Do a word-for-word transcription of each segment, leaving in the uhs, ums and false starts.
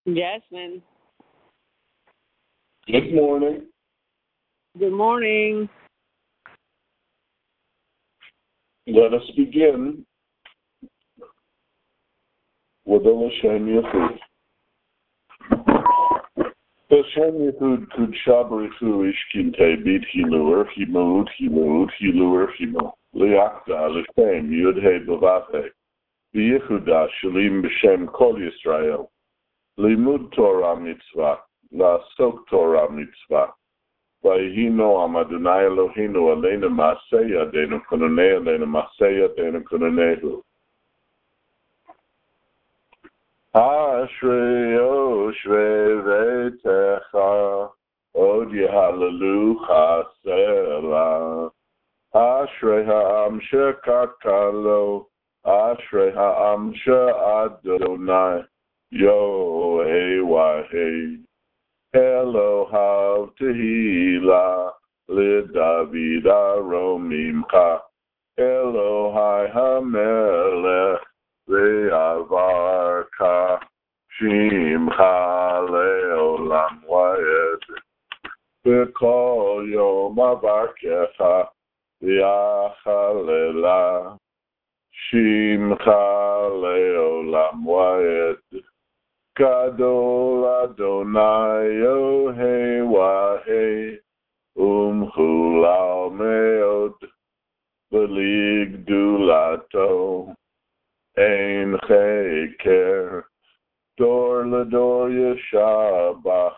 Jasmine. Good morning. Good morning. Let us begin with the L'Shem Yechud. L'Shem Yechud Kud Shabrichu Ishkinte Bit Hilur Himud Himud Hilur Himud Liakta L'Shem Yudhe Bavate B'Yechuda Shalim B'Shem Kol Yisrael Limud Torah Mitzvah La'asok Torah Mitzvah Vayihino Amadunai Eloheinu Aleinu Maaseh Yadeinu Kononei Aleinu Maaseh Yadeinu Kononehu Ashrei Yoshvei Vetecha Od Yehalalu Chasela Ashrei Ha'am Shekakalo Ashrei Ha'am She'adonai Yohei Elohav Tehila LeDavid Aromimcha Elohai HaMelech Ve'avarka Shimcha Le'olam Va'ed V'kol Yom Avarkecha V'achalela Shimcha Le'olam Va'ed Gadol Adonai Yohei Wahei Umchulal Meod V'lig Dulato Ein Cheker Dor Ledor Yeshabach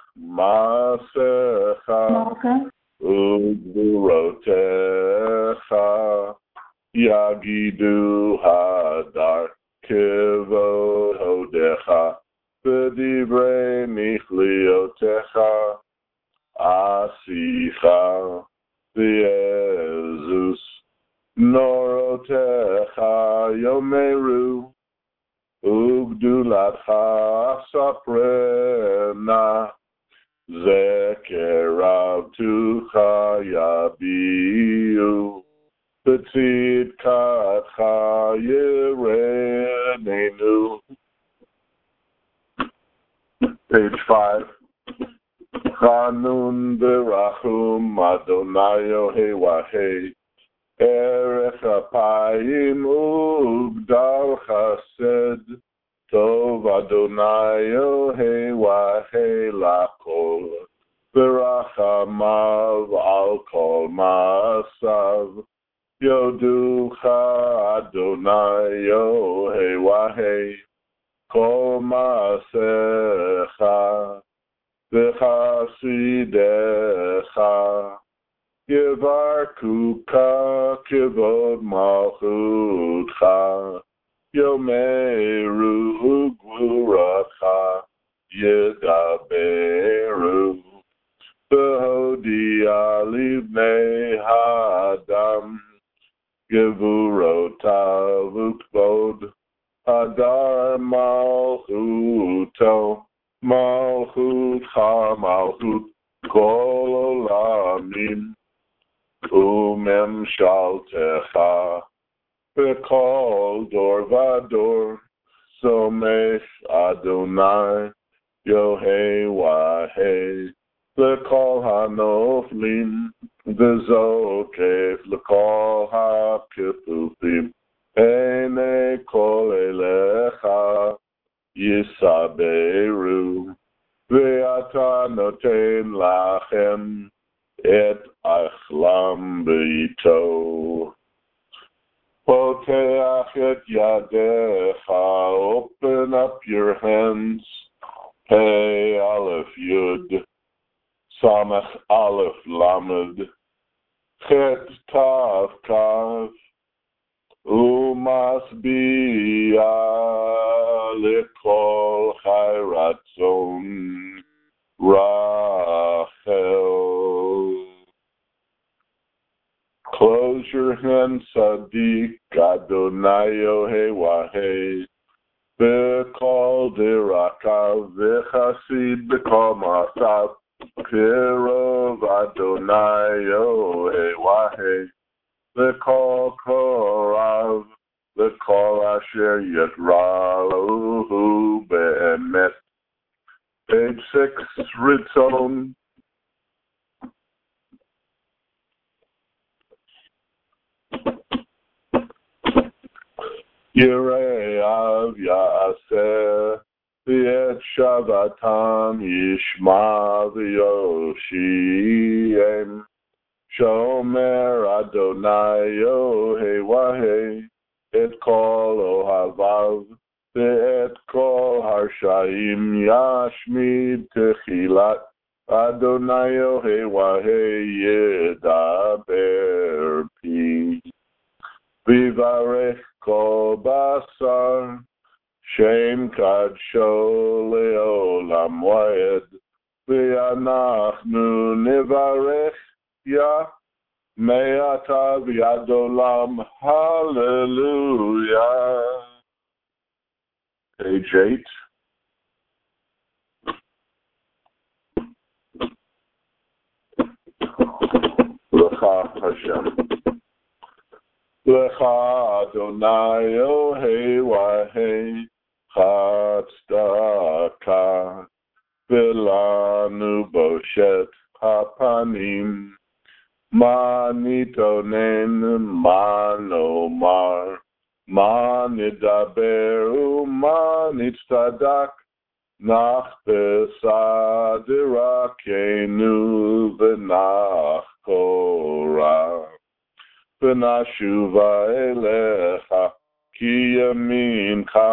Masecha Ugvurotecha Yagidu Hadar Kivod Hodecha V'divrei Michliotecha Asicha V'ezus Norotecha Yomeru Ugdulatcha Saprena Zekerav Tucha Yabiu B'tzidkatcha Yerenenu. Page five. Chanun berachum Adonai Yohei Wahei Erech Apayim Ugdal Chased Tov Adonai Yohei Wahei Lakol Berachamav Al Kol Maasav Yoducha Adonai Yohei Wahei Kol Maasecha V'chasidecha Yevarkuka Kivod Malchutcha Yomeru Ugvuracha Yedaberu V'hodia Livnei Hadam Gevurotav Ukvod Hadar Malchuto Malchutcha Malchut Kol Olamim Umemshaltecha B'kol Dor Vador Somech Adonai Yohei Wahei L'kol Hanoflim V'zokef L'kol HaKefufim Ene Kol Elecha Yisaberu Ve'ata Noten Lachem Et Achlam B'ito Poteach Et Yadecha Open up your hands Hey Aleph Yud Samach Aleph Lamed Chet Tav Kav Umasbiya Lekol Chayratzon Rachel. Close your hands, Sadiq Adonai Yohei Wahei B'kol Dirakav V'chasid B'kol Masav Kirov Adonai Yohei Wahei B'kol Korav B'kol Asher Yetraluhu Be'emet six, Ritzon. Yirei av yaseh v'et shavatam yishma v'yoshiem shomer Adonai yohei wahei et kol ohavav v'et kol harshaim yashmid techilat Adonai yohei wahei yedaber pi v'varech kol basar Shem kadsho leolam waed v'anachnu nevarech ya me'ata v'yad olam hallelujah. Page eight. L'cha Hashem. L'cha Adonai Yohei Wahei Chatzedakah V'lanu Boshet Hapanim Ma nitonen ma nomar Ma nidaber u'ma nitztadak Nach besadrakenu v'nach korah V'nashuva elecha ki yamincha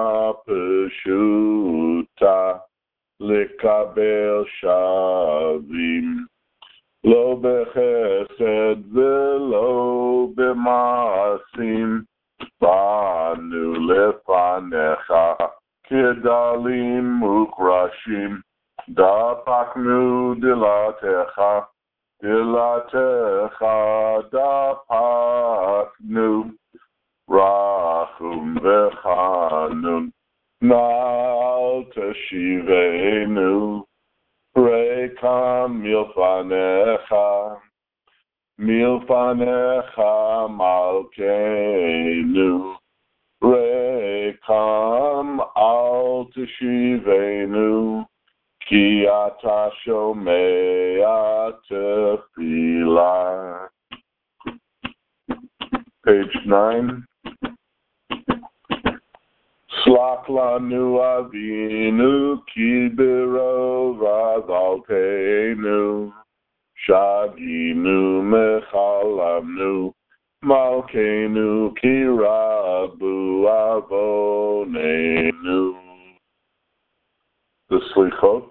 peshuta lekabel shavim lo bechesed v'lo b'maasim banu lefanecha kedalim ukrashim dapaknu dilatecha dilatecha dapaknu rachum v'chanun na'al teshivenu rekam milfanecha milfanecha malkeinu rekam al teshivenu ki ata shomea tefillah. Page nine. Slach lanu avinu ki b'rov azalteinu shaginu mechalamnu malkeinu ki rabu avonenu. The Slichot.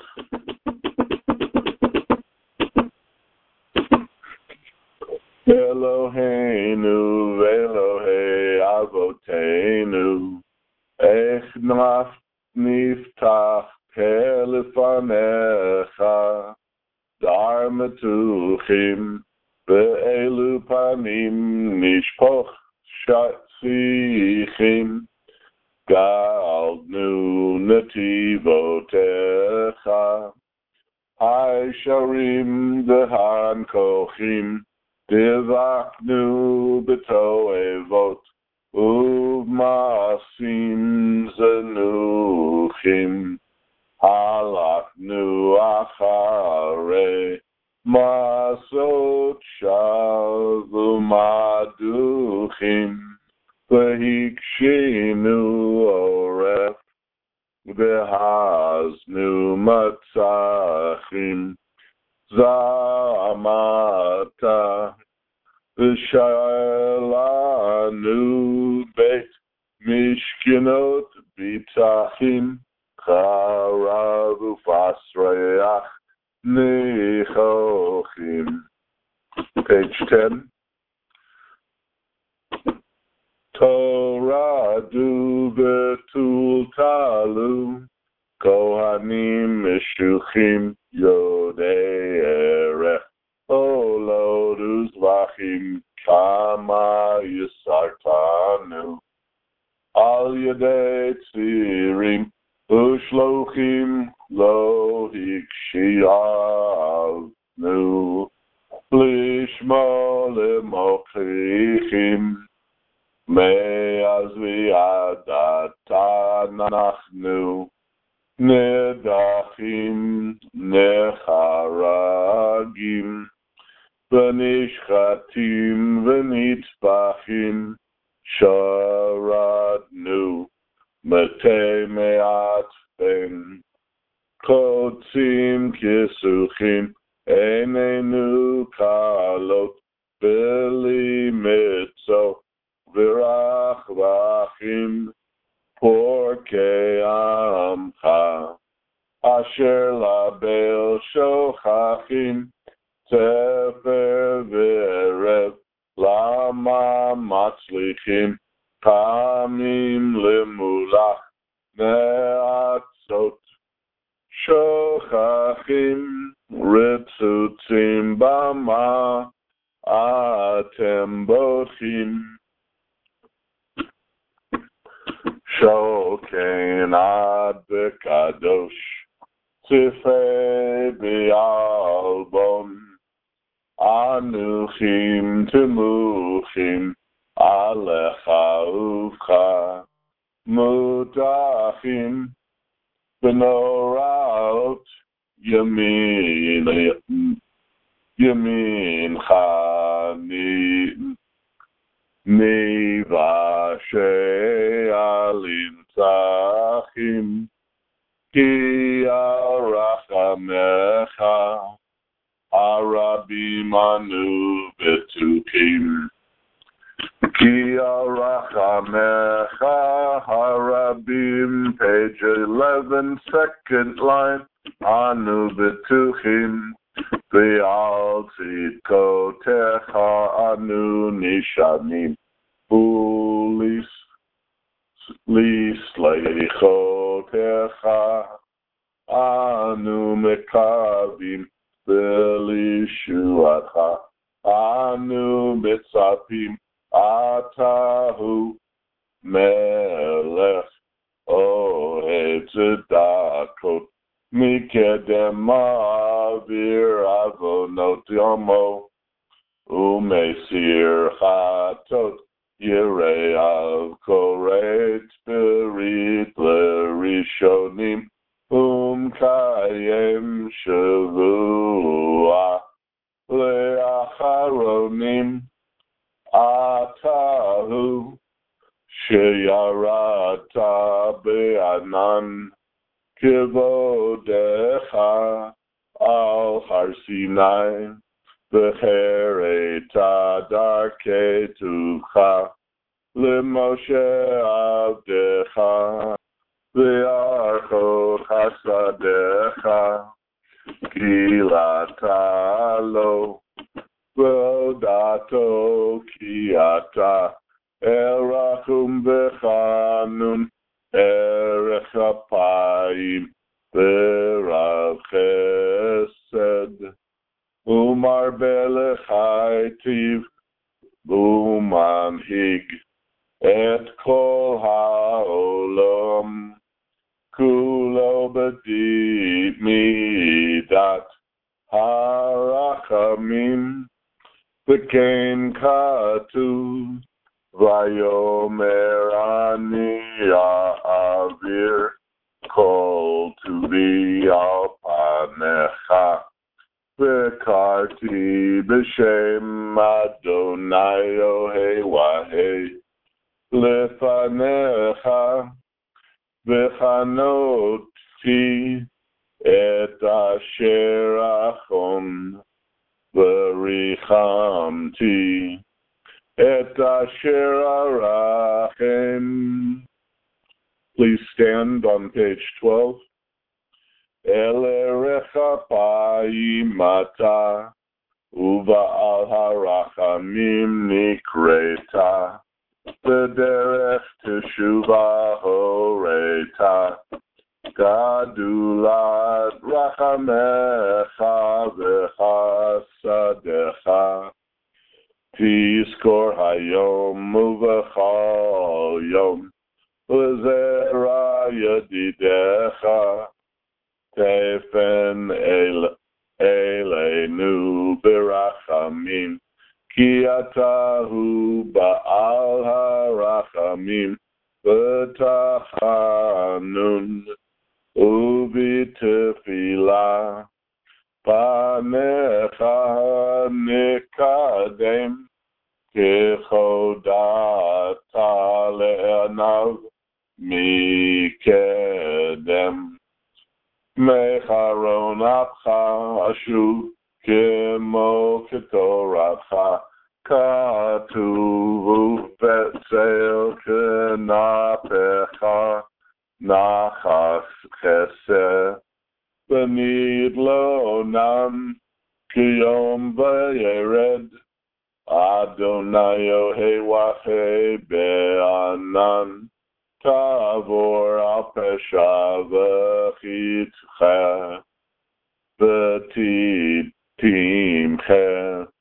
Eloheinu Elohei Avotenu Ech niftach telefanecha dar metuchim ve'elu panim nishpoch shatzichim galnu netivotecha Haisharim dehan kochim Divaknu betoevot uvmasim zenuchim halaknu achare masot shavumaduchim vehikshinu oref vehaznu matzachim zamata V'shalanu beit mishkenot bitachim charav ufasreach nechochim. Page ten. Torah du betul talu kohanim meshuchim yodei erech Olodus vachim kama yisartanu al yedei tzirim ushlochim lo hikshiavnu lishmo lemochichim me'az v'yadata nachnu נדחים נחרגים ונשחטים ונטבחים שרדנו מתי מעט בן קוצים כסוכים עינינו קלות בלי מצוא ורחבחים פורקי עמך אשר לבל שוכחים ספר וערב למה מצליחים פעמים למולך נעצות שוכחים רצוצים במה אתם בוכים שוקן עד בקדוש צפה באלבום אנוכים תמוכים עליך ובך מודחים בנוראות ימין ימינך נבשי הלנצחים כי הרחמך הרבים אנו בטוחים כי הרחמך הרבים page eleven second line אנו בטוחים ואל צדקותיך אנו נשענים ולסליחותיך אנו מקווים ולישועתך אנו מצפים אתה הוא מלך אוהב צדקות מקדם מעביר עוונות יומו ומסיר חטאות ירא קוראת ברית לראשונים ומקיים שבוע לאחרונים אתה הוא שירדת בענן כבודך על הר סיני וחרית דרכי טובך למשה עבדך וארכות חסדיך גילת לו והודעתו כי אתה אל רחום וחנון ערך אפיים ורב חסד ומרבה לחייטיב ומנהיג את כל העולם כולו בדית מידת הרחמים וכן כתוב ויאמר אני אעביר כל טובי על פניך וקראתי בשם אדוני אלוהי והיה לפניך וחנותי את אשר אחון וריחמתי את אשר ארחם. Please stand on page twelve. אל ערך אפיים אתה ובעל הרחמים נקראת בדרך תשובה הורית גדולת רחמך וחסדך תזכור היום ובכל יום וזרע ידידך תפן אל, אלינו ברחמים כי אתה הוא בעל הרחמים ותחנון בתפילה, פניך נקדם, כחודת לעיניו מקדם. מחרון אפך אשוב, כמו כתורתך, כתוב ובצל כנפך, נחס חסד. בנדלונם כיום וירד, אדוני אלוהי וחי בענן, תעבור על פשע וחיתך, ותתמחה,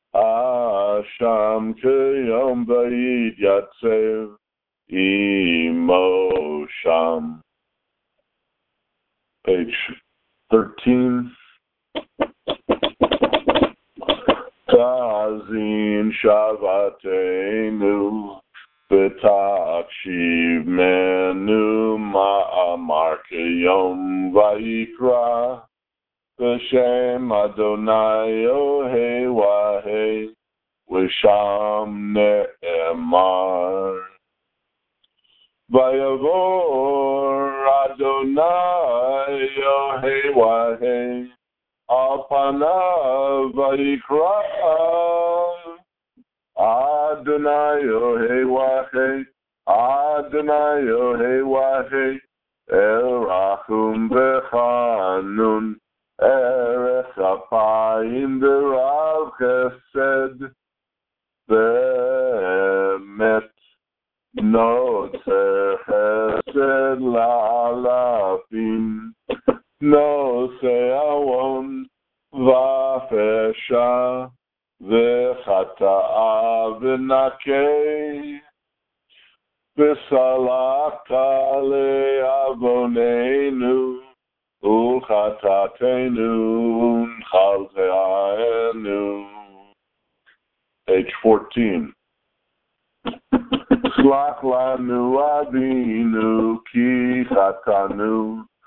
אשם כיום ויתייצב עמו שם. Page thirteen. Tazin Shavatenu, V'takshiv menu ma'amar k'yom vayikra, V'shem Adonai Ohei Wahei, V'sham ne'emar. Vayavor Adonai Ohei Wahei, Al panav vayikra, Adonai Ohei Wahei, Adonai Ohei Wahei, El Rachum V'chanun, Erech Apayim V'rav Chesed, V'emet, Notzer Chesed La'alafim, Nose Awon Vafesha V'chata'a V'nakei V'salachta le'avonenu U'chatatenu U'nchalze'enu. Page fourteen. Slach lanu avinu ki chatanu,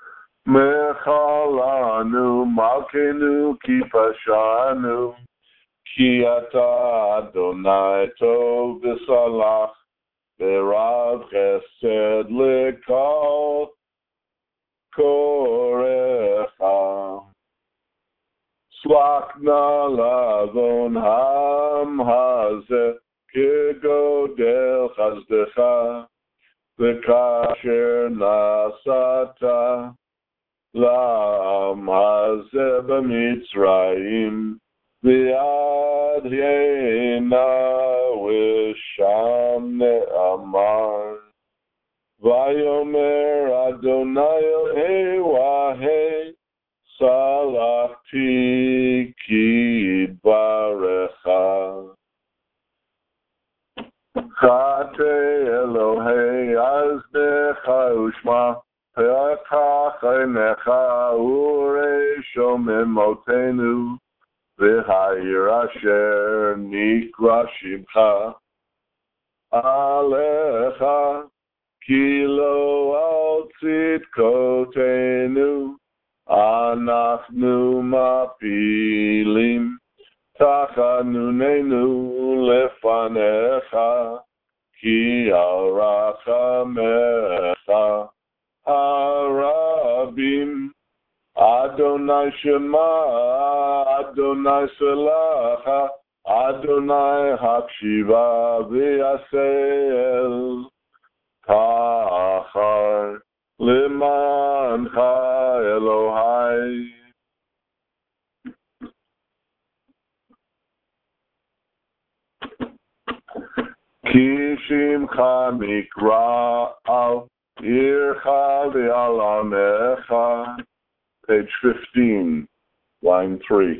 Mechalanu malkenu ki pashanu, ki ata Adonai tov v'salach, v'rav chesed lekal korecha. Slach na lavon ham hazeh, kegodel chazdecha, v'kasher nasata, La'am hazeh b'Mitzrayim, v'yad yeina v'sham ne'amar. Vayomer Adonai Elhei Wahei, salachti ki yitbarecha. Chate Elohei aznecha ushma, Pe'achach einecha ureisho memotenu, v'ha'ir asher nikra shimcha alecha, ki lo al tzidkotenu, anachnu mapilim, tachanunenu lefanecha, ki al rachamecha Harabim. Adonai Shema, Adonai Selacha, Adonai Hakshiva V'yasel Tachar Limancha Elohai. Kishimcha Mikra Al Ircha V'alamecha. Page fifteen, line three.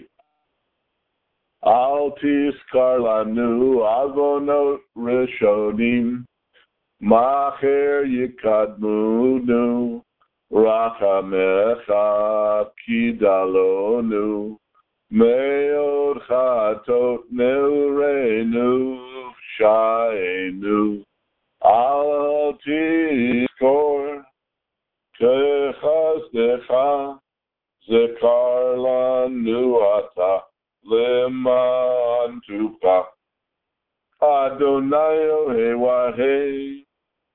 Al tiskar lanu avonot rishonim, macher yikadmunu, rachamecha kidalonu, meod chatot neurenu, shaenu. Al tiskor שחסדך זכר לנו אתה למען טובך. אדוני אלוהי והי,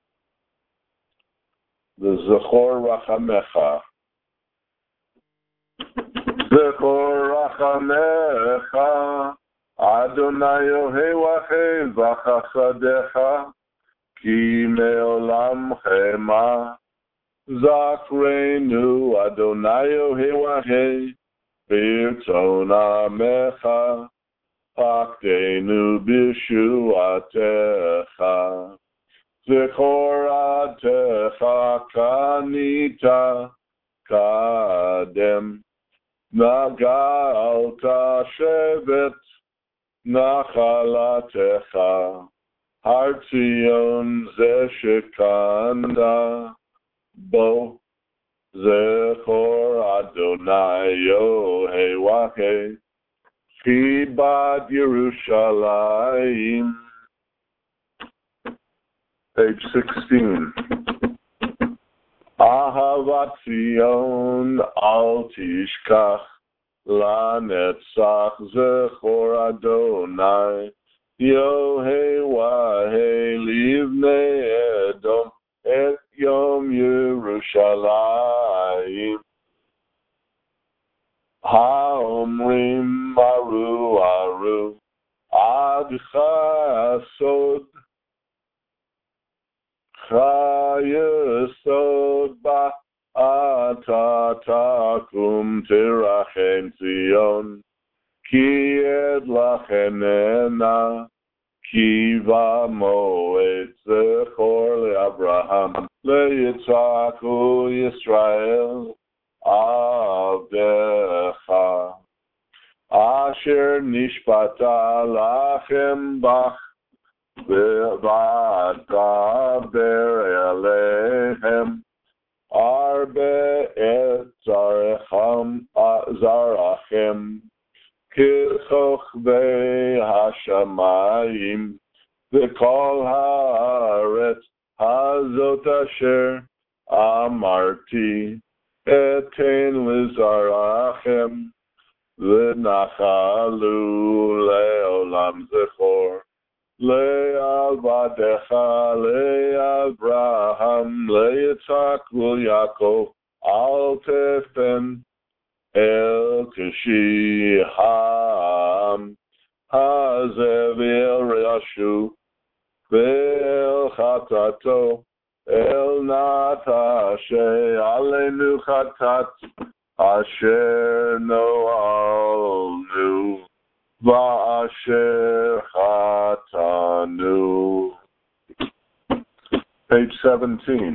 וזכור רחמך. זכור רחמך, אדוני אלוהי והי, וחסדך, כי מעולם חמה. זכרנו, אדוני אלוהי והי, ברצון עמך, פקדנו בישועתך. זכור עתך קנית קדם, נגאלת שבט נחלתך, הר ציון זה שקנת בו. זכור אדוני אלוהי והי, כיבד ירושלים. Page sixteen. אהבת ציון אל תשכח, לנצח זכור אדוני אלוהי והי, לבני אדום את יום ירושלים. האומרים ארו ארו עד חסוד, חייסוד בה אתה תקום תרחם ציון, כי עד לכן הנה, כי במועד זכור לאברהם, ליצחק ולישראל עבדך, אשר נשבעת לכם בך, ותדבר אליהם הרבה את זרעכם, זרעכם ככוכבי השמיים, וכל הארץ הזאת אשר אמרתי אתן לזרעכם, ונחלו לעולם זכור. לעבדך, לאברהם, ליצחק וליעקב, אל תפן אל קשיחם הזה ואל רעשו, ואל חטאתו, אל נטשה עלינו חטאת, אשר נועלנו, ואשר חטאנו. Page seventeen.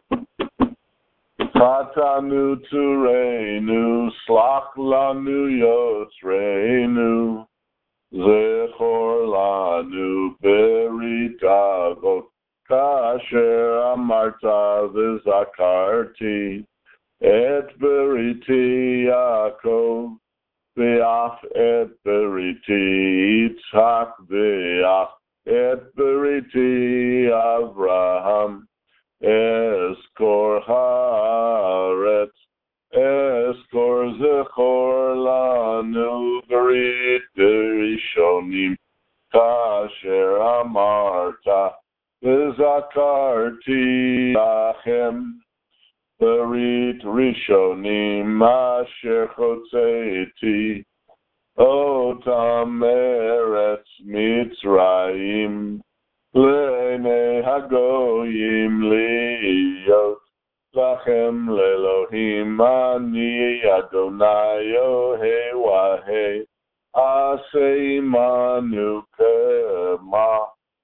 חטאנו צורנו, סלח לנו יוצרנו, זכור לנו ברית אבות, כאשר אמרת וזכרתי את בריתי יעקב, ואף את בריתי יצחק, ואף את בריתי אברהם. אזכור הארץ, אזכור זכור לנו ברית ראשונים, כאשר אמרת וזכרתי לכם ברית ראשונים, אשר חוצאתי אותם ארץ מצרים, לעיני הגויים להיות לכם לאלוהים. אני אדוני אלוהי והי, עשה עמנו כמה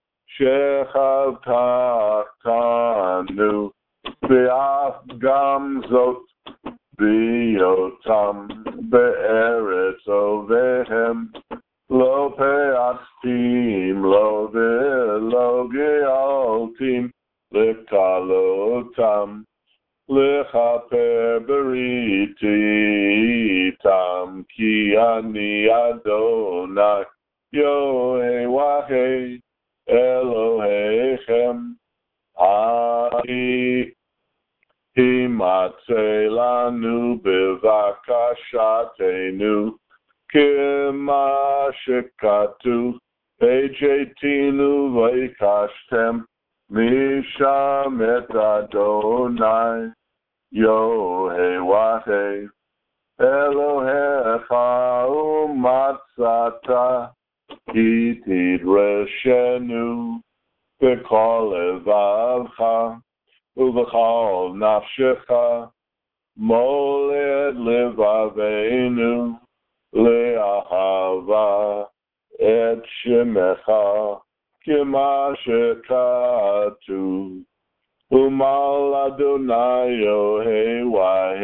שחבטנו, ואף גם זאת בהיותם בארץ אויביהם, לא פעצתים לו ולא גאלתים לקלותם, לכפר בריתי איתם, כי אני אדוני אלוהי והי אלוהיכם. אני עמכם ועשה לנו בבקשתנו, כמה שכתוב, הג'יתינו ויקשתם, משם את אדוני, יהוה אלוהיך ומצאת, כי תדרשנו בכל לבבך ובכל נפשך, מולד לבבינו לאהבה את שמך, כמה שכתוב, ומל אדוני יהוה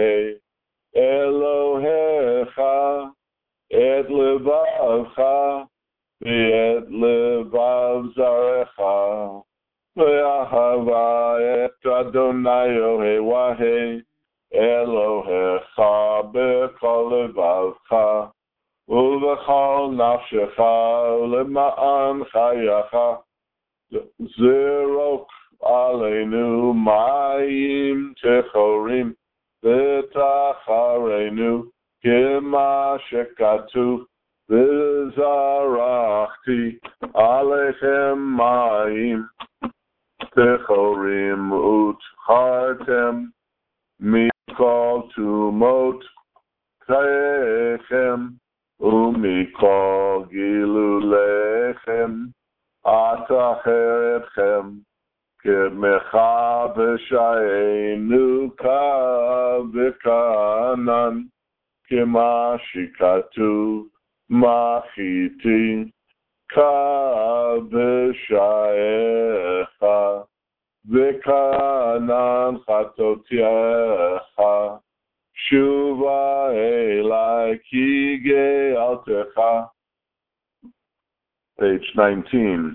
אלוהיך את לבבך ואת לבב זרעך, ואהבה את אדוני יהוה אלוהיך בכל לבבך ובכל נפשך ולמען חייך. זרוק עלינו מים טהורים ותחרנו, כמה שכתוב, וזרחתי עליכם מים טהורים וטהרתם מכל טומאות חייכם ומכל גילוליכם, אטהר אתכם כמך בשענו כבקנן, כמה שכתוב, מחיתי כבשעך, וקנן חטאותיך, שובה אלי כי גאלתך. Page nineteen.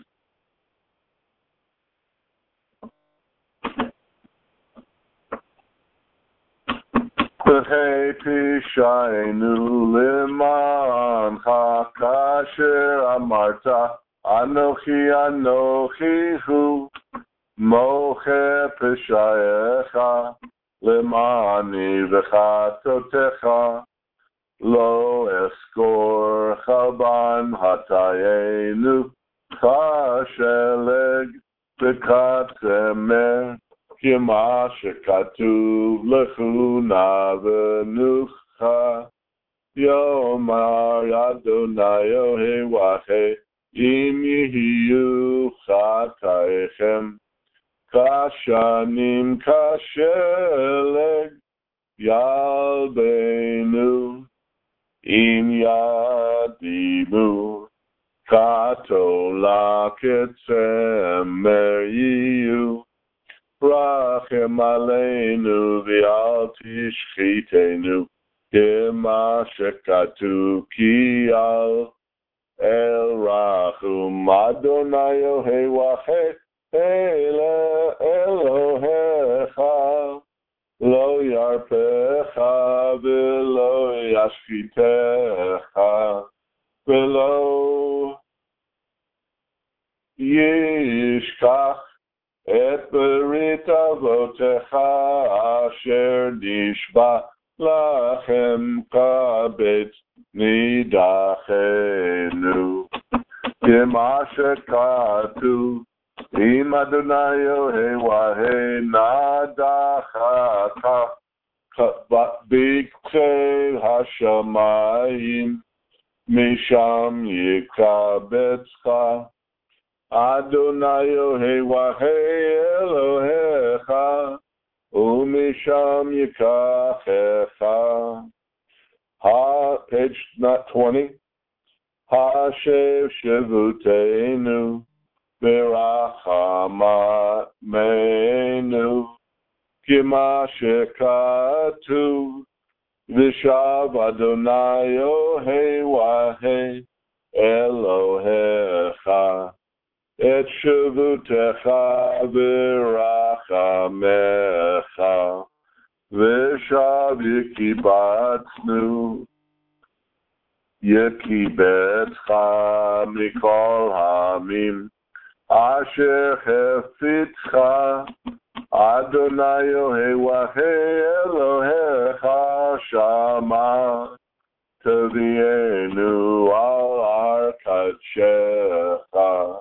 V'hei pishaynu lemancha kasher amarta, anochi anochi hu moche pishayecha lemani v'chatotecha lo eskor chaban hatayenu kasheleg v'katzemer כמה שכתוב לכונה ונוחה, יאמר אדוני יהוה אם יהיו חטאיכם כשנים כשלג, ילבנו אם ידימו כתולה כצמר יהיו, רחם עלינו ואל תשחיתנו, כמה שכתוב כי אל אל רחום אדוני יהוה אלוהיך, לא ירפך ולא ישחיתך ולא ישכח את ברית אבותיך אשר נשבע לכם כבית נידחנו, כמה שכתוב, אם אדוני יהוה נדחך בקצה השמיים, משם יקבצך אדוני יהוה אלוהיך, ומשם ייקחך. Page twenty. השב שבותנו ברחמנו, כמה שכתוב, ושב אדוני יהוה אלוהיך את שבותך ברחמך, ושב יקיבצנו, יקיבצך מכל העמים, אשר חפצך Adonai Yohei Elohecha Shama Tavienu al Arkadshecha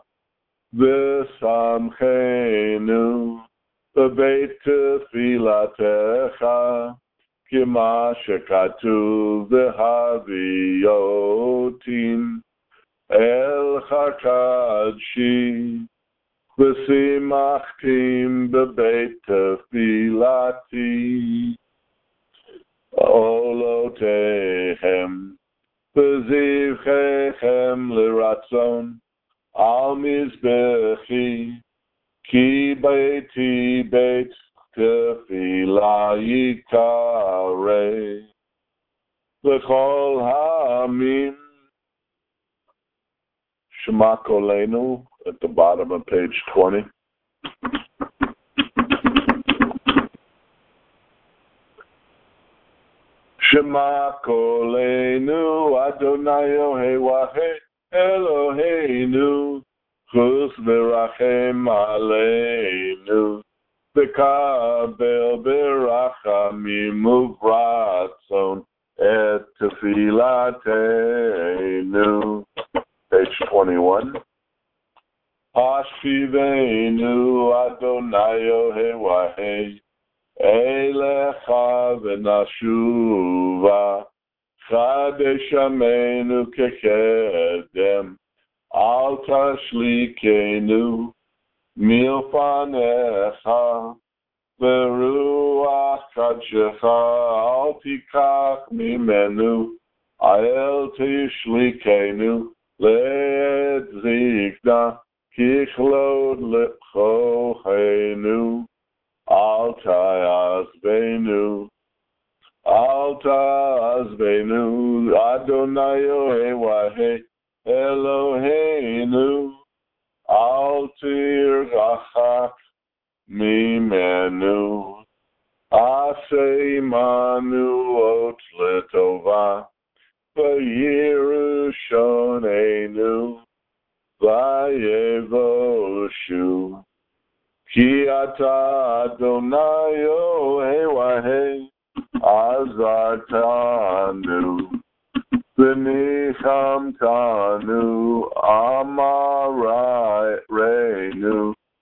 V'samchenu B'beit Tefilatecha Kima Shekatuv V'haviotim El Chakadshi V'simachtim B'beit Tefilati Olotehem V'zivchechem L'ratzon Al Mizbechi Ki Beiti Beit Tefila Yikare L'chol Ha'amim Shema Kolenu at the bottom of page twenty. Shema Kolenu Adonai Yohei Eloheinu Chus V'rachem Aleinu V'kabel B'rachamim Uvratzon Et Tefilateinu. Page twenty-one. Hashivenu Adonai Yohei Elecha V'nashuva Chadeshamenu Kekedem Al Tashlikenu Milfanecha V'ruach Kadshecha Al Tikach Mimenu Ael Tishlikenu Let zikna kichlod lepchochenu al ta'azbenu al ta'azbenu Adonai Yohei Eloheinu al tirachak mimenu aseimanu ot letova V'yirushonenu v'yevoshu Ki ata Adonai Yohei azartanu V'nichamtanu amarayreinu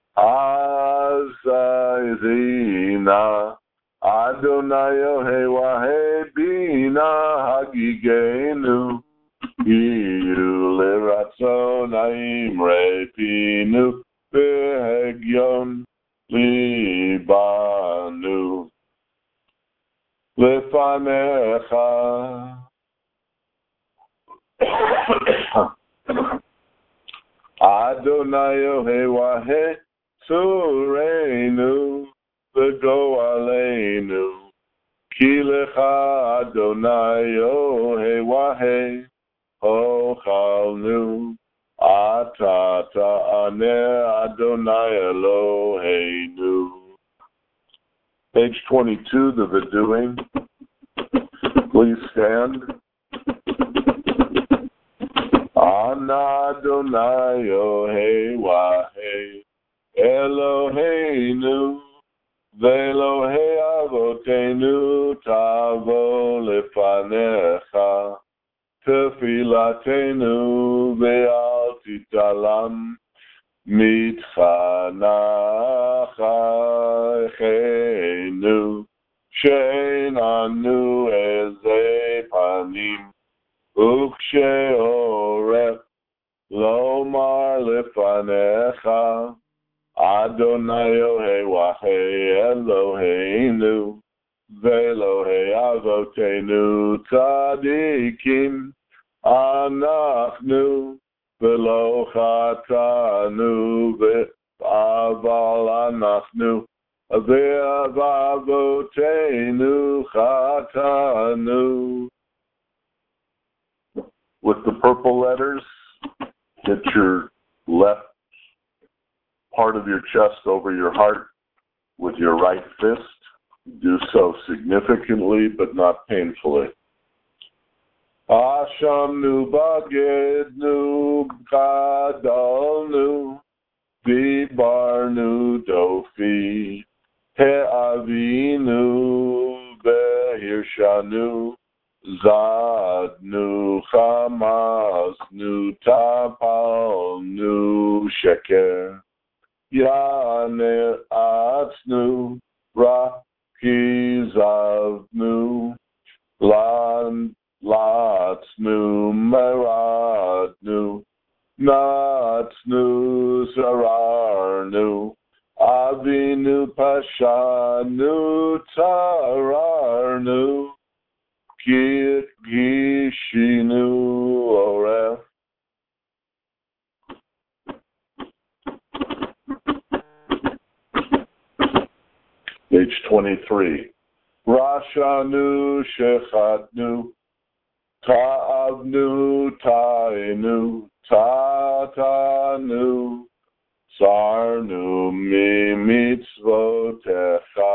azayzina Adonai Yohei bina hagigenu Iyu leratzon imre pinu V'hegyon libanu Lefanecha Adonai Yohei Tzureinu V'go aleinu Ki lecha Adonai Yohei Hochalnu Ata ta'aneh Adonai Eloheinu. Page twenty-two, the Viduim. Please stand. Ana Adonai Yohei Eloheinu Ve'Elohei Avotenu Tavo lefanecha Tefilatenu ve'al titalam mitchanachenu she'en anu eze panim ukshe'orech lomar lefanecha Adonai Yohei Eloheinu Ve'Elohei Avotenu Tzadikim Anachnu Ve'lo Chatanu Ve'aval Anachnu Ve'avotenu Chatanu. With the purple letters, get your left part of your chest over your heart with your right fist. Do so significantly but not painfully. Ashamnu bagednu gadalnu dibarnu dofi He'avinu be'hirshanu Zadnu chamasnu tapalnu sheker Yane'atznu rakizavnu lan latznu meradnu natznu sararnu avinu pashanu tararnu Gishinu oref. Page twenty-three. Rashanu shechatnu ta'avnu ta'inu ta'tanu sarnu mimitzvotecha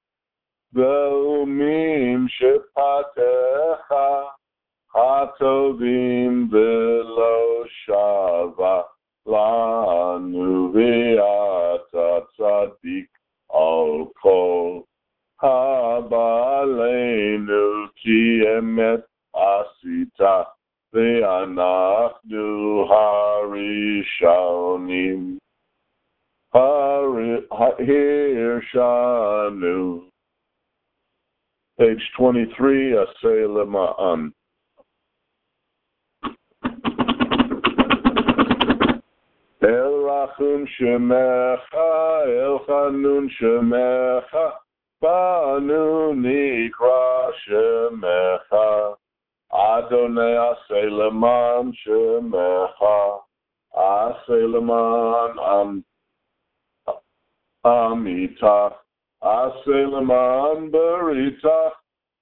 Ve'umim shepatecha hatovim velo shava lanu v'ata tzadik al kol habaleinu ki emet asita ve'anachnu harishonim harishanu. Page twenty-three, Asay Lema'an. El Rachum Shemecha, El Chanun Shemecha, Banu Nikra Shemecha, Adonai Asay Leman Shemecha, Asay Leman Am Amitach. Aseleman Baritach,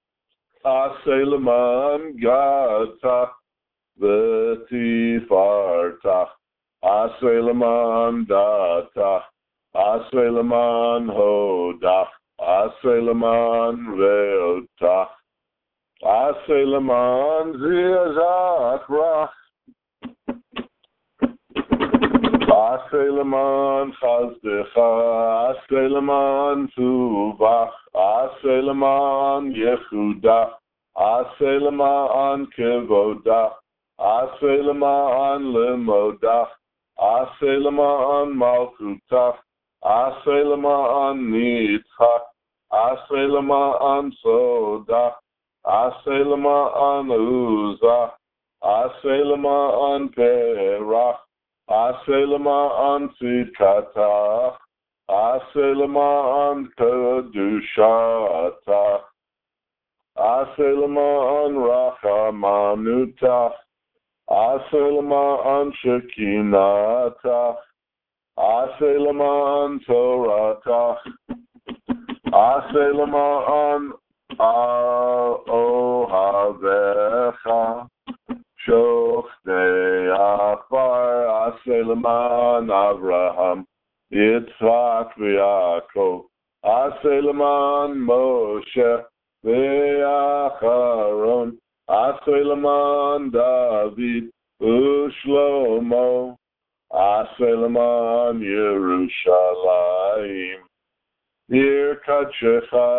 Aseleman Gatach, Vetifartach, Aseleman Datach, Aseleman Hodach, Aseleman Veotach, Aseleman Ziazach Rach, Aseleman Chazdecha, Aseleman Tuvach, Aseleman Yehudach, Aseleman Kevodach, Aseleman Lemodach, Aseleman Malchutach, Aseleman Nitzchach, Aseleman Sodach, Aseleman Uzach, Aseleman Perach, Aseleman Tzidkatach, Aseleman Kedushatach, Aseleman Rachamanutach, Aseleman Shekinatach, Aseleman Toratach, Aseleman Ohavecha, Shochtei Afar, Aseleman Avraham, Yitzhak v'Yaakov, Aseleman Moshe v'Acharon, Aseleman David u'Shlomo, Aseleman Yerushalayim, Yirkachecha,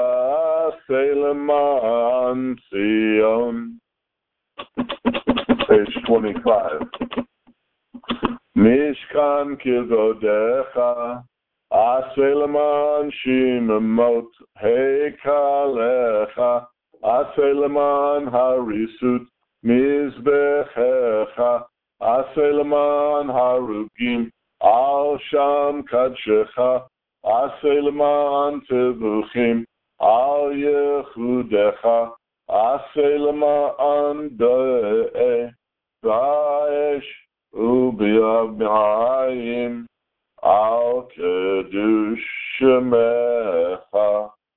Aseleman Zion. Page twenty-five. Mishkan Kivodecha, Aseleman Shimamot Heikalecha, Aseleman Harisut Mizbechecha, Aseleman Harugim Al Sham Kadshecha, Aseleman Tevuchim Al Yehudecha, Aseleman Doe Vaesh Ubiavayim Al Kedush Shemecha,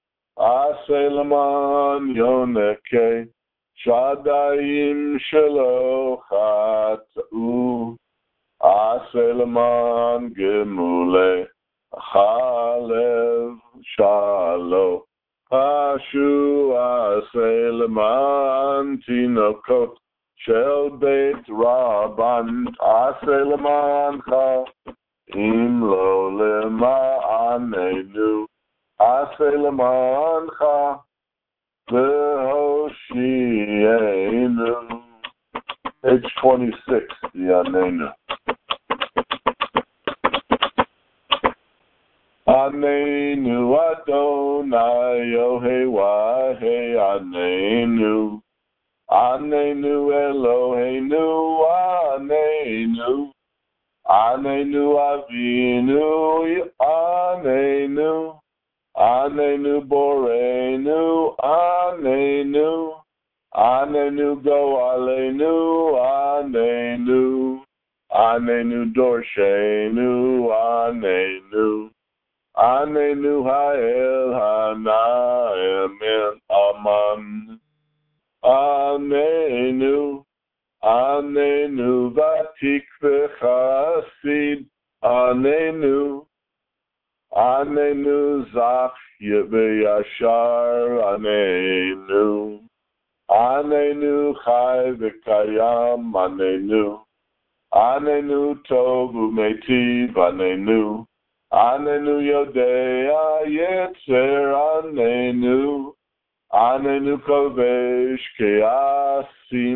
Aseleman Yoneke Shadayim Shelochat'u, Aseleman Gemule Chalev Shalo, Ashu Aseleman Tinokot Shel Beit Rabban, Aseleman Cha Im Lo Lema'anenu, Aseh lemancha v'hoshienu. Page twenty-six, Yanenu. Anenu Adonai Yohei Anenu. Anenu Eloheinu Anenu. Anenu Avinu Anenu. Anenu Borenu Anenu. Anenu Goalenu Anenu. Anenu Dorshenu Anenu. Anenu Ha'el Hanaemen Aman. Anenu. Anenu Vatik V'Chasid. Anenu. Anenu Zach Yashar. Anenu. Anenu Chai V'Kayam. Anenu. Anenu Tov U'Meitiv. Anenu. Anenu Yodea Yetzer. Anenu. Anenu Kovesh Keasim.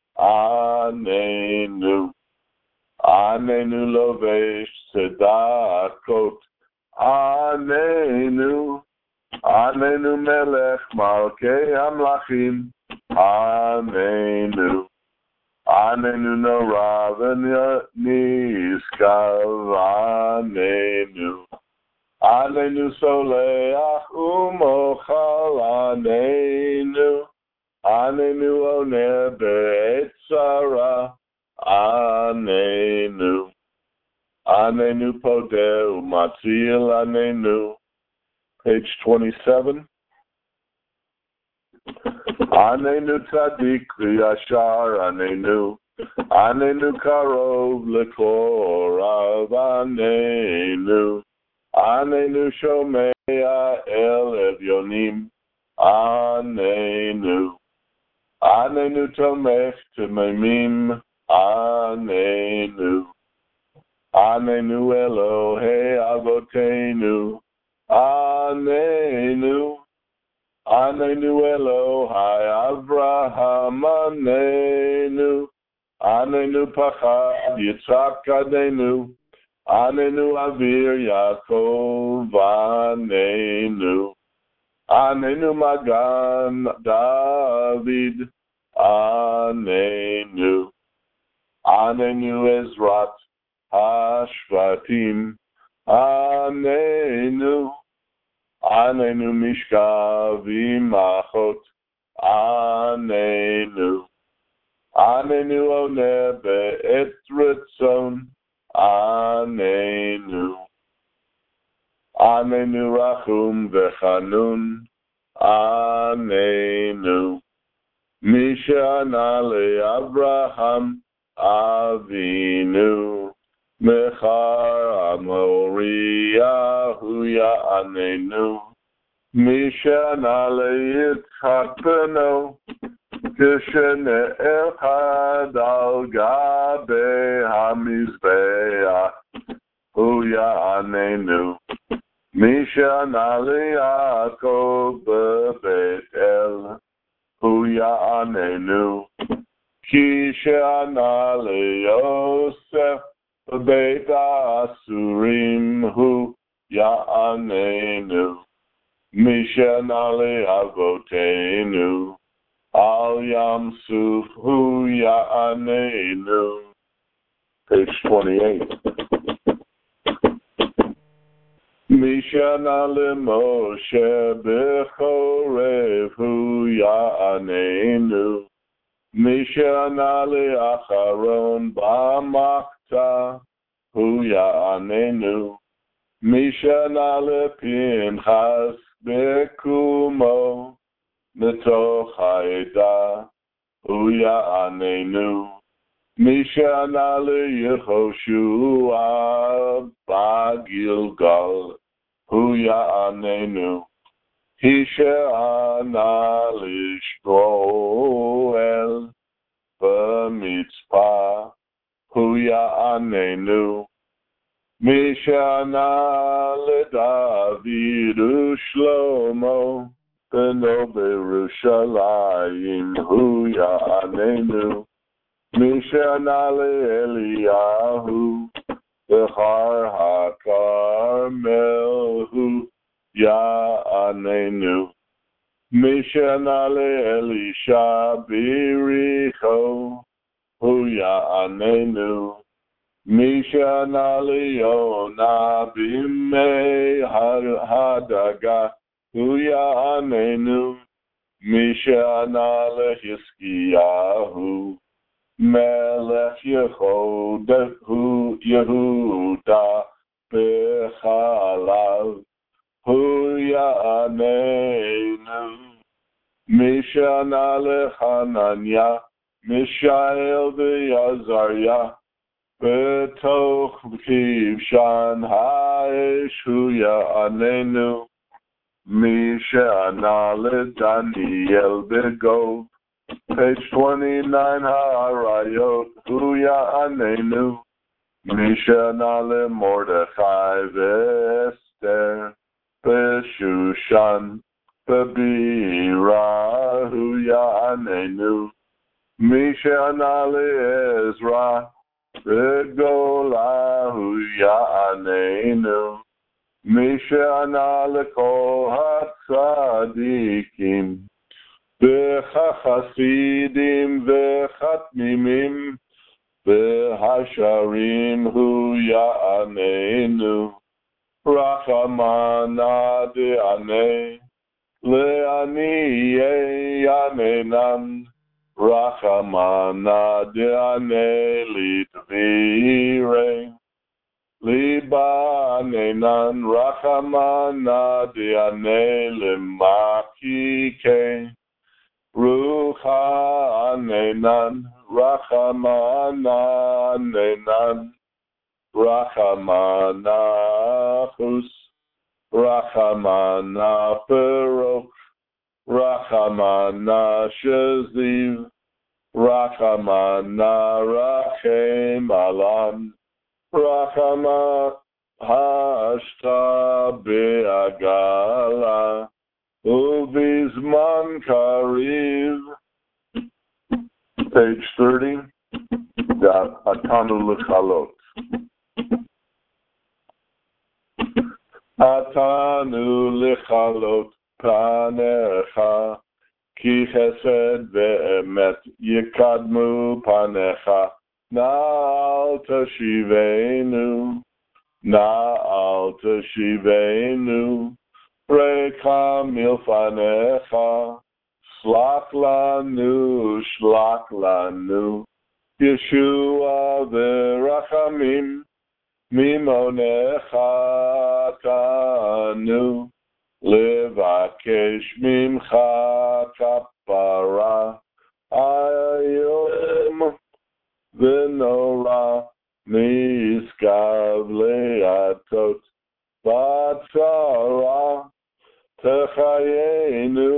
Anenu. Anenu Lovesh Tzedakot. Anenu. Anenu Melech Malkei Amlachim. Anenu. Anenu Norav Niskav. Anenu. Anenu Soleach Umochal. Anenu. Anenu Oner Be'etzara. Anenu. Anenu Podeh Umatzil. Anenu. Page twenty-seven. Anenu Tzadik V'Yashar. Anenu. Anenu Karov L'Korav. Anenu. Anenu Shomea El Evyonim. Anenu. Anenu Tomech Tememim. Anenu. Anenu Elohei Avotenu. Anenu. Anenu Elohai Avraham. Anenu. Anenu Pachad Yitzhak. Anenu. Anenu Avir Yaakov. Anenu. Anenu Magan David. Anenu. Anenu Ezrat Hashvatim. Anenu. Anenu Mishkavim Achot. Anenu. Anenu Oner Be'et Retzon. Anenu. Anenu Rachum V'Chanun. Anenu. Mishana le'Avraham Avinu. Mechar Amoriyahu Ya'anenu. Mishana le'Yitzchak Beno. Kishene'echad al gabe hamizbeach. Hu Ya'anenu. Mishana le'Yaakov bebet el. Hu Ya'anenu. Ki she'ana le'Yosef bebet Asurim. Hu Ya'anenu. Mishana le'Avotenu. Al Yam Suf. Hu Ya'anenu. Page twenty-eight. Mishana leMoshe b'chorev. Hu Ya'anenu. Mishana leAcharon b'makta. Hu Ya'anenu. Mishana lePinchas b'kumo. Mitoch ha'eda. Hu Ya'anenu. Mishana leYehoshua b'Gilgal. Hu Ya'anenu. He she'ana l'Shmuel b'Mitzpah. Hu Ya'anenu. Mishana leDavid uShlomo beno beYerushalayim hu ya'anenu. Mishana leEliyahu b'char haKarmel hu ya'anenu. Mishana leElisha b'Yericho hu ya'anenu. Mishana leYona b'mei hadaga hu ya'anenu. Mishana leHizkiyahu melech Yehuda Yehuda b'chalav hu ya'anenu. Mishana leHananya Mishael v'Azariah b'toch kivshan ha'esh hu ya'anenu. Mishana leDaniel b'Gov page twenty-nine ha'arayot hu ya'anenu. Mishana leMordechai v'Esther b'Shushan b'Bira hu ya'anenu. Mishana leEzra b'Gola hu ya'anenu. Mishana lekol hatzadikim b'chachasidim v'chatmimim v'hasharim hu ya'anenu. Rachamana de'aneh le'aniyeh yanenan. Rachamana de'aneh litvire libanenan. Rachamana de'aneh lemakike rucha anenan. Rachamana anenan. Rachamana chus. Rachamana perok. Rachamana shaziv. Rachamana rachem alam. Rachama hashta be'agala uvizman kariv. Page thirty. Atanu lechalot. Atanu lechalot panecha ki chesed ve'emet yikadmu panecha. Na'al tashivenu, na'al tashivenu, reka milfanecha, slach lanu, shlach lanu, Yeshua v'rachamim, mimonecha tanu, levakesh mimcha kapara, ayom V'nora miskav le'atot v'tzara techayenu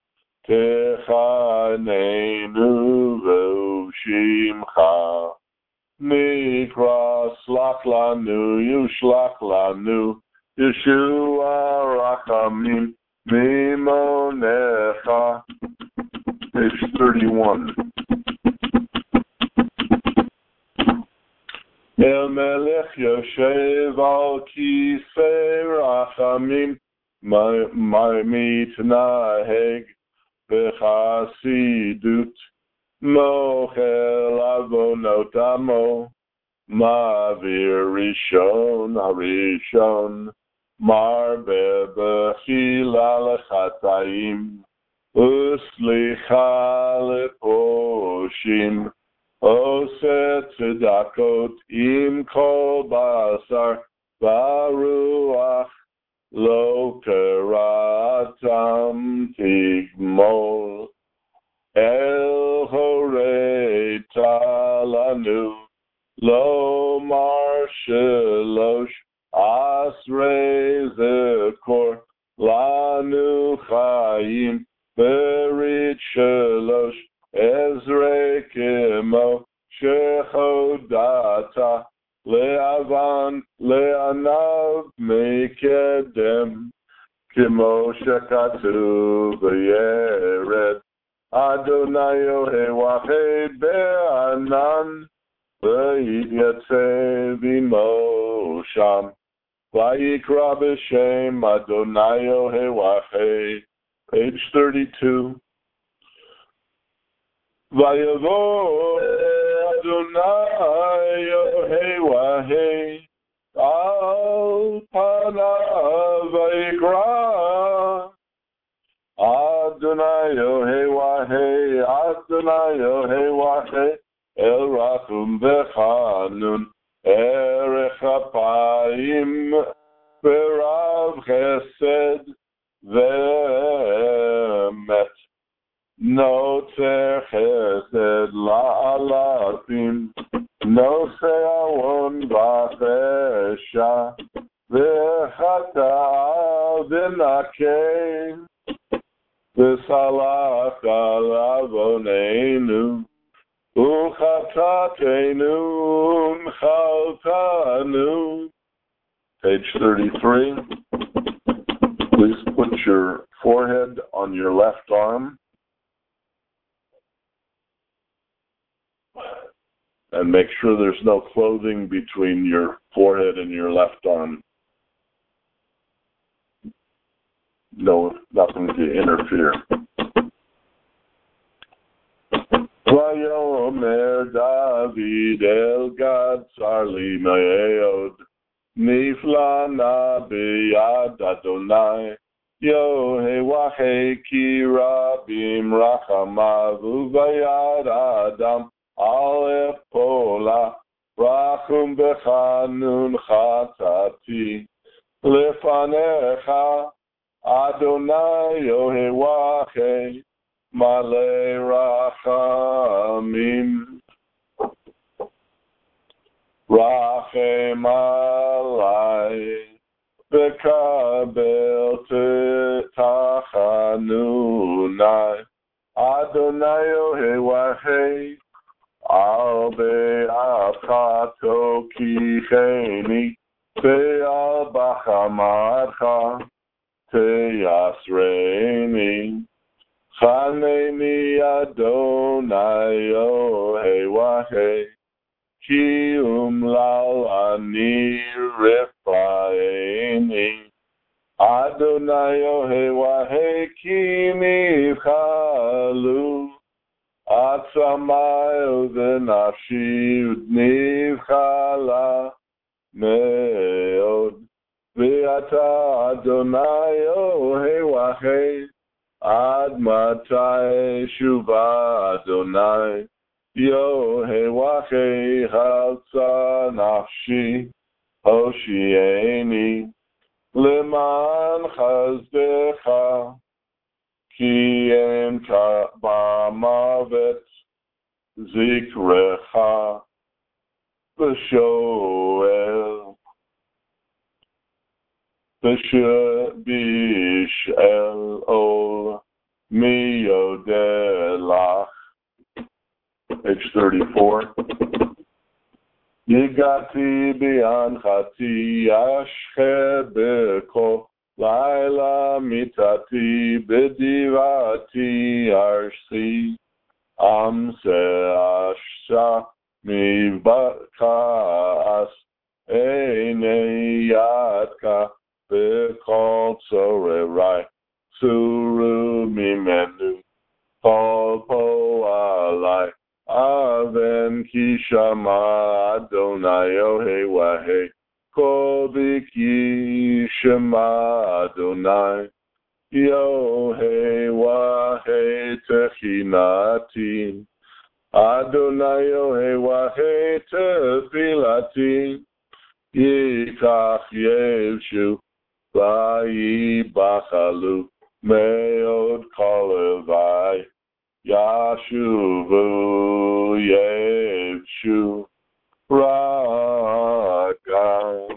techanenu v'ushimcha mikra slach lanu yushlach lanu Yeshua rachamim mimonecha. Page thirty-one. El melech yoshev al kisei rachamim mitnaheg b'chasidut mochel avonot amo ma'avir rishon harishon marbe b'chila lechatayim uslicha leposhim Ose tzedakot im kol basar baruach lo keratam tigmol el horei talanu lo marshelosh asrei zekor lanu chayim berit shelosh Ezre kemo shechodata Le'avan, le'anav mekedem, Kimo shekatuv b'yered, Adonai Yohei be'anan, V'yityatzeh v'imo sham, V'yikra b'shem Adonai Yohei. Page thirty-two. Vayavo Adonai Yohei al panav vayikra Adonai Yohei Adonai Yohei el rachum v'chanun erech apayim v'rav chesed v'emet no tzeh chesed la'alafim no se'awon ba'chesha v'chata v'nakeh v'salach al avoneinu uchatatenu umchaltanu. Page thirty-three. Please put your forehead on your left arm and make sure there's no clothing between your forehead and your left arm. No, nothing to interfere. Vayomer David el Gad Sarli Me'od Nifla na b'yad Adonai Yohei wachei ki rabim rachamav Uvayad Adam al epola Rachum b'chanun chatati Lefanecha Adonai Yohei wachei Malei rachamim Rachem alai Bekabel tachanunai Adonai Yohei wachei Al be'achato kicheni Be'al bachamadcha Teyasreini Chaneni Adonai Yohei wachei Ki umlal ani refaeni Adonai Yohei wachei Ki nivchalu Atzamai u'denafshi nivchala me'od Ve'ata Adonai Yohei wachei Ad matai shuva Adonai Yohei wachei halza nafshi Hoshieni Leman chazdecha Ki en ba'mavet Zikrecha B'shoel B'shel ol mi yodelach. Page thirty-four. Yigati bi'anchati ashche beko laila mitati b'divati arsi amse asha mivakaas einei yadka B'kol tzorerai suru mimenu kol po alai aven kishama Adonai Yohei wachei kol b'ki shema Adonai Yohei wachei techinati Adonai Yohei wachei tefilati Yikach yevshu Vayibachalu meod kolevai Yashuvu yevshu rakam.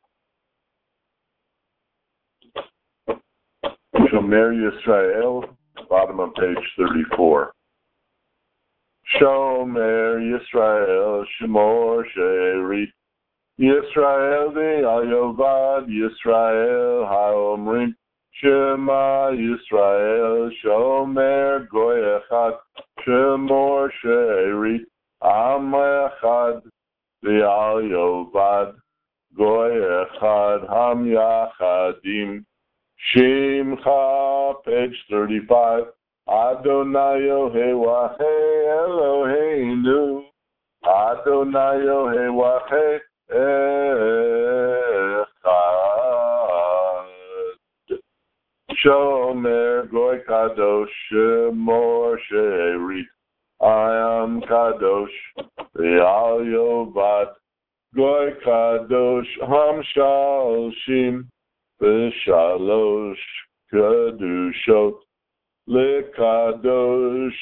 Shomer Yisrael, bottom of page thirty-four. Shomer Yisrael, Shemor She'erit Yisrael v'Yovad Yisrael ha'omrim Shema Yisrael Shomer Goy Echad Shemor She'eri Am Echad V'al Yovad Goy Echad Ham Yachadim Shimcha, page thirty-five. Adonai Yohewahei Eloheinu Adonai Yohewahei Echad Shomer Goy Kadosh Shemor She'eri I am Kadosh V'al Yovad Goy Kadosh Ham Shalshim V'shalosh Kedushot Lekadosh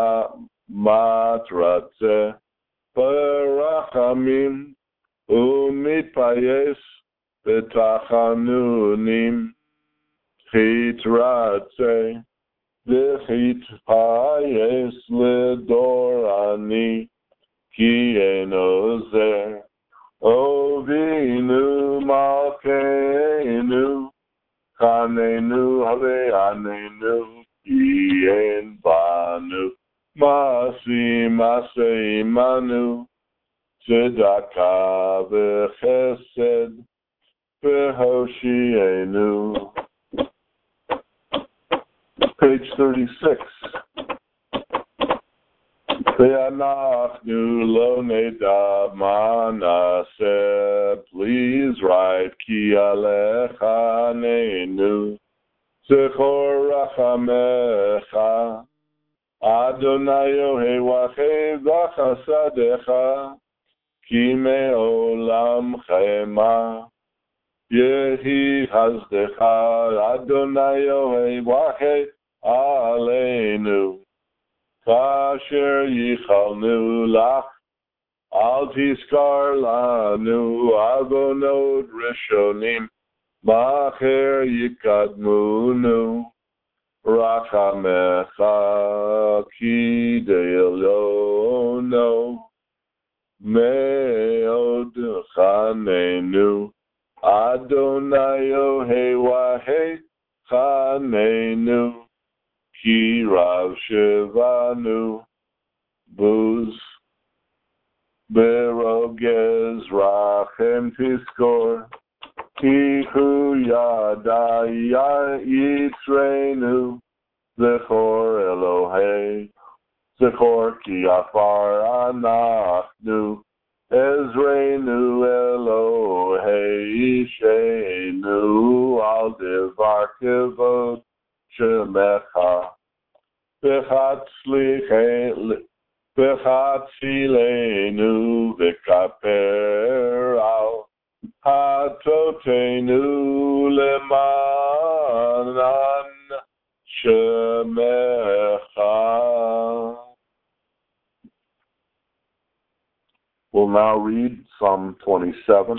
Kamatratzeh Barachamim Umitpayes B'tachanunim Chitratzeh V'chitpayes L'dorani Ki enozer Ovinu Malkeinu Chanenu Have'anenu Ien Banu Masi Masei Manu Tzedakah V'chesed V'hoshienu. Page thirty-six. Ve'anachnu lo neda ma naseh. Please write Ki alechaneinu Zechor rachamecha Adonai Yohewahei v'chasadecha Ki me'olam chema Yehi hasdecha Adonai Yohewahei aleinu Kasher yichalnu lach Al tiskar lanu avonot rishonim Macher yikadmunu Rachamecha kidelono Meod chanenu Adonai Yohewahei chanenu Ki rav shevanu Buz Berogez rachem tiskor Kihu yadaya yitrenu Zechor Elohei Zechor ki afar anachnu Ezreinu Elohei Ishenu Al devar kevod Shemecha V'chatzilenu v'kaper al Hatotenu lemanan Shemecha. We'll now read Psalm twenty-seven.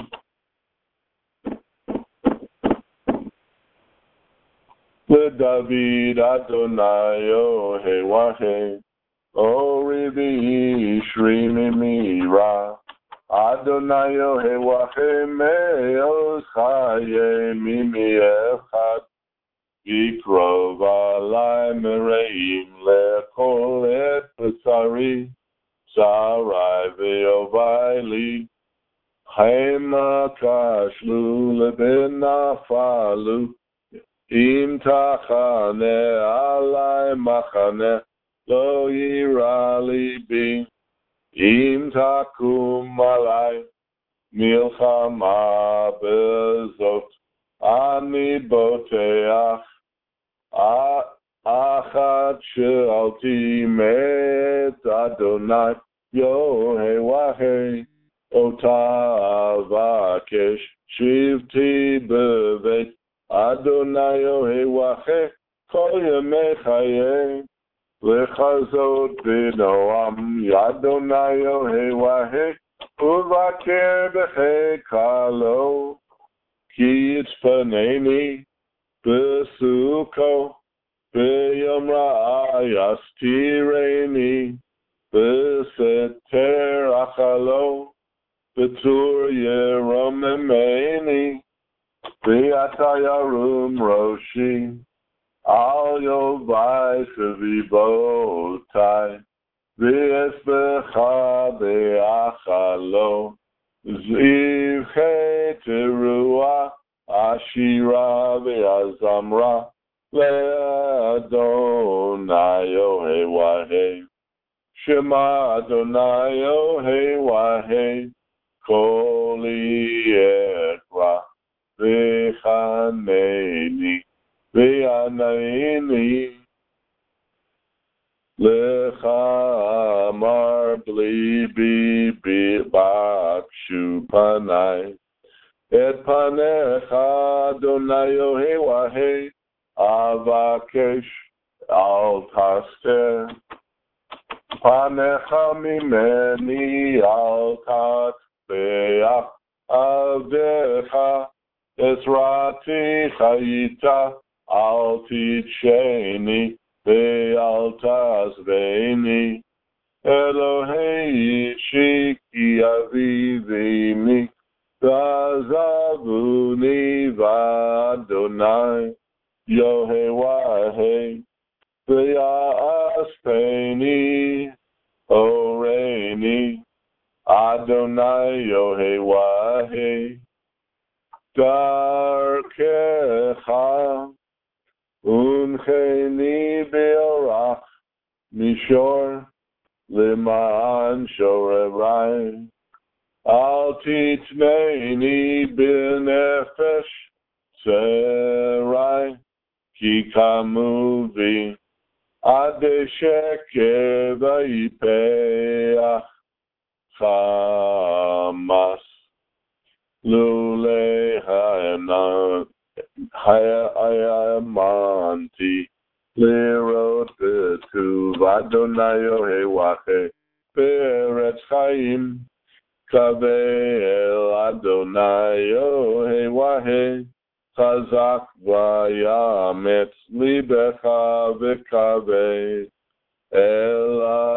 LeDavid Adonai Yohewahei Ori v'ishri mimira Adonai Yohewahei me'oz chaye mimi echad Yikrov alai mereim lekol et b'tzari Sarai v'yovai li Chema kashlu leben nafalu Im tachane alai machane lo yira libi Im takum alai milchama bezot Ani boteach Achat she'alti met Adonai Yohewahei Ota avakesh shivti bevet Adonai Yohewahei kol yemei chayei lechazot b'noam Adonai Yohewahei uvaker b'chekalo ki yitzpaneni b'suko b'yom ra'ayas tireni b'seter achalo Betur Yeromemeni, Beatayarum Roshi, Al Yovai Sevibotai, Be'esbecha Be'achalo, Ziv Teruah, Ashira Be'azamra, Le'adonai Yohei Wahei, Shema Adonai Yohei Wahei, Koli Ekra, V'chaneni, V'yaneni, Lecha Amar Bli Bibi Bakshu Panai, Et Panecha Adonai Yohei Wahei, Avakesh Al Taster, Panecha Mimeni Al Tatbeach Avecha, Ezrati Chayita Al Ticheni, Ve'al Tazveni, Elohei Shiki Avivimi, Vazavuni Vadonai, Yohei Wahei, Ve'aspeni, Oreini, Adonai Yohei Wahei, Darkecha, Uncheni Be'orach, Mishor, Liman Shorerai, Al Titmeini B'nefesh, Serai, Ki Kamuvi, Adesheke Vaipeach, Chamas, Lule Hayanan, Hayamanti, Lirot Betuv, Adonai Yohei Wahei, Be'eretz Chaim, Kave'el Adonai Yohei Wahei, Chazak Vayametz Libecha V'kaveh El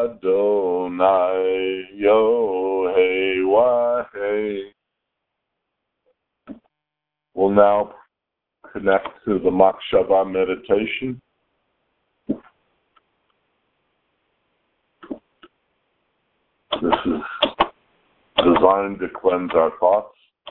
Adonai Yohei Wahei. We'll now connect to the Machshava meditation. This is designed to cleanse our thoughts.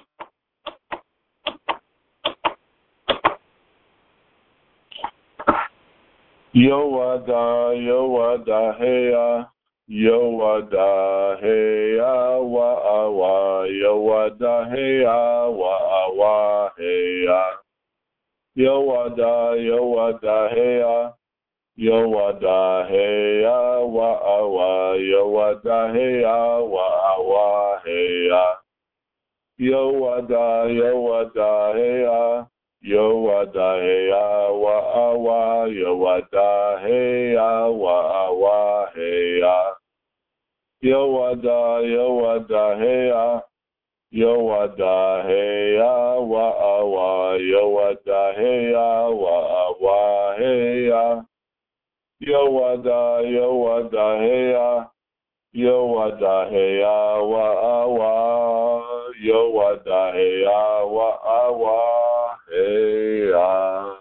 Yoada, Yoada, Heya, Yoada, Heya, Wa'awa, Yoada, Heya, Wa'awa, Heya, Yoada, Yoada, Heya, Yoada, Heya, Wa'awa, Yoada, Heya, Wa'awa, Heya, Yoada, Yoada, Heya, Yoada Heya Wa'awa, Yoada Heya Wa'awa Heya, Yoada, Yoada Heya, Yoada Heya Wa'awa, Yoada Heya Wa'awa Heya, Yoada, Yoada Heya, Yoada Heya Wa'awa, Yoada Heya Wa'awa Heya.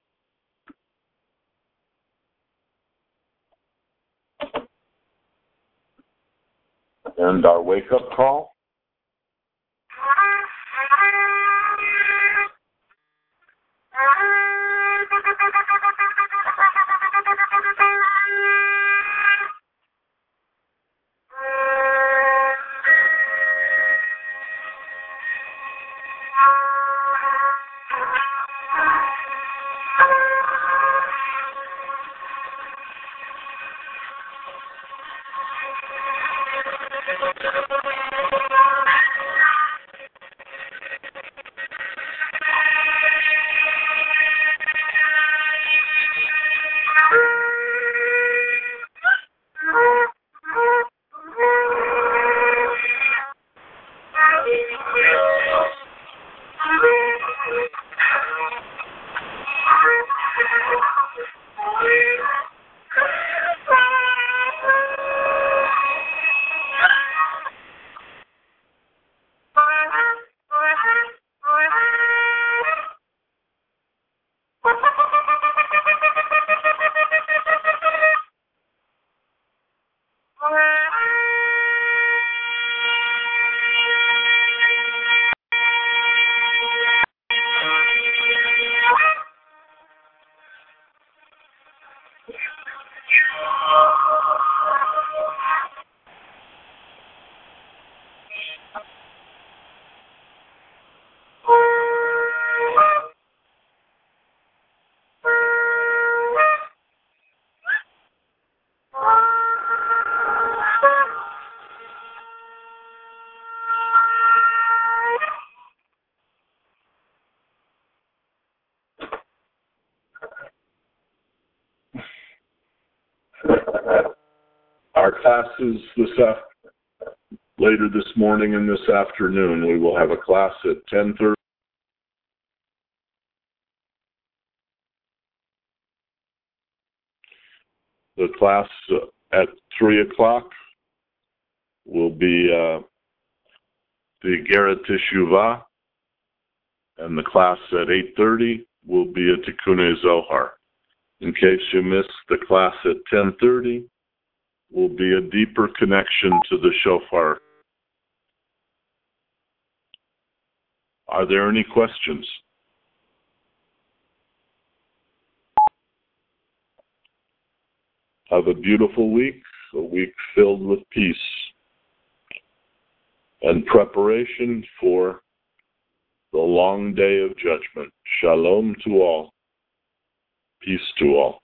And our wake-up call. Our classes this af- later this morning and this afternoon, we will have a class at ten thirty. The class at three o'clock will be uh, the Igeret Teshuvah, and the class at eight thirty will be a Tikkunei Zohar. In case you missed, the class at ten thirty will be a deeper connection to the shofar. Are there any questions? Have a beautiful week, a week filled with peace and preparation for the long day of judgment. Shalom to all. Peace to all.